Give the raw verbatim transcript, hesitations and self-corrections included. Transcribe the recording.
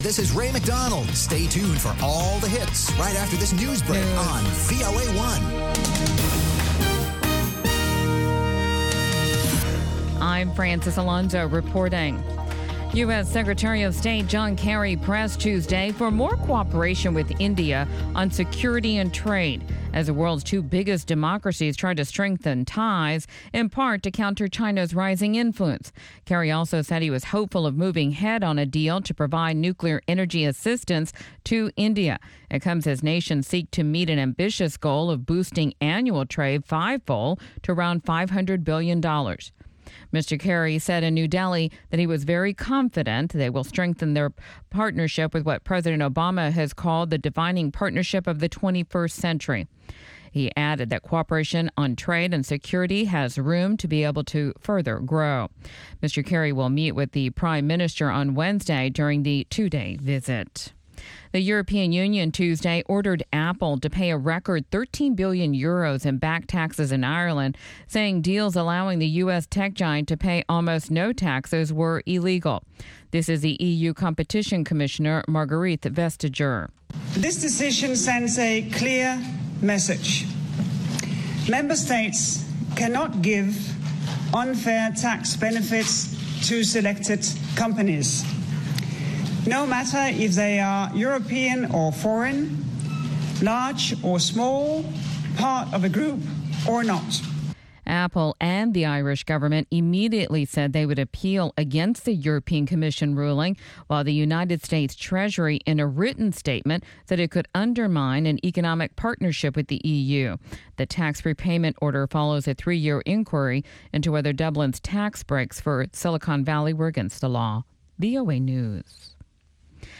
This is Ray McDonald. Stay tuned for all the hits right after this news break on V L A one. I'm Francis Alonso reporting. U S. Secretary of State John Kerry pressed Tuesday for more cooperation with India on security and trade as the world's two biggest democracies try to strengthen ties, in part to counter China's rising influence. Kerry also said he was hopeful of moving ahead on a deal to provide nuclear energy assistance to India. It comes as nations seek to meet an ambitious goal of boosting annual trade fivefold to around five hundred billion dollars. Mister Kerry said in New Delhi that he was very confident they will strengthen their partnership with what President Obama has called the defining partnership of the twenty-first century. He added that cooperation on trade and security has room to be able to further grow. Mister Kerry will meet with the Prime Minister on Wednesday during the two-day visit. The European Union Tuesday ordered Apple to pay a record thirteen billion euros in back taxes in Ireland, saying deals allowing the U S tech giant to pay almost no taxes were illegal. This is the E U Competition Commissioner, Marguerite Vestager. This decision sends a clear message. Member states cannot give unfair tax benefits to selected companies, no matter if they are European or foreign, large or small, part of a group or not. Apple and the Irish government immediately said they would appeal against the European Commission ruling, while the United States Treasury, in a written statement, said it could undermine an economic partnership with the E U. The tax repayment order follows a three-year inquiry into whether Dublin's tax breaks for Silicon Valley were against the law. V O A News.